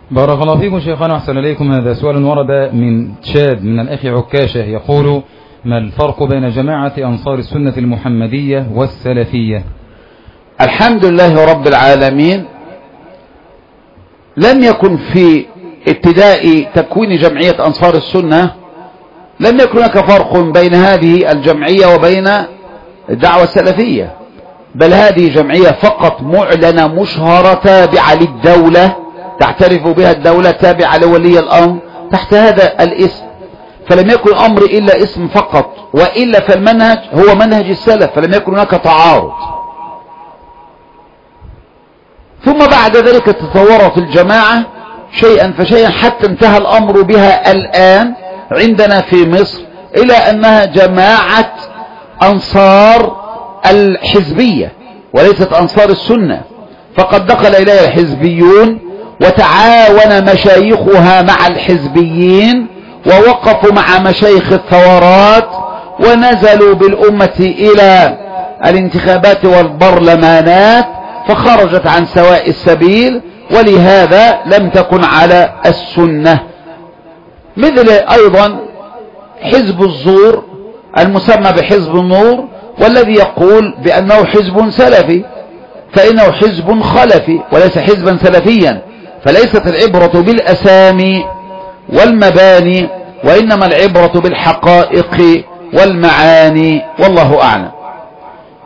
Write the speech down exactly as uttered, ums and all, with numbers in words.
بارك الله فيكم شيخنا وأحسن إليكم. هذا سؤال ورد من تشاد من الأخ عكاشة يقول: ما الفرق بين جماعة أنصار السنة المحمدية والسلفية؟ الحمد لله رب العالمين، لم يكن في ابتداء تكوين جمعية أنصار السنة لم يكن هناك فرق بين هذه الجمعية وبين الدعوة السلفية، بل هذه جمعية فقط معلنة مشهرة تابعة للدولة، تعترف بها الدولة، تابعة لولي الأمر تحت هذا الاسم، فلم يكن أمر إلا اسم فقط، وإلا فالمنهج هو منهج السلف، فلم يكن هناك تعارض. ثم بعد ذلك تطورت الجماعة شيئا فشيئا حتى انتهى الأمر بها الآن عندنا في مصر إلى أنها جماعة أنصار الحزبية وليست أنصار السنة، فقد دخل إليها الحزبيون وتعاون مشايخها مع الحزبيين ووقفوا مع مشايخ الثورات ونزلوا بالأمة إلى الانتخابات والبرلمانات فخرجت عن سواء السبيل، ولهذا لم تكن على السنة. مثل أيضا حزب الزور المسمى بحزب النور، والذي يقول بأنه حزب سلفي، فإنه حزب خلفي وليس حزبا سلفيا. فليست العبرة بالأسامي والمباني، وإنما العبرة بالحقائق والمعاني، والله أعلم.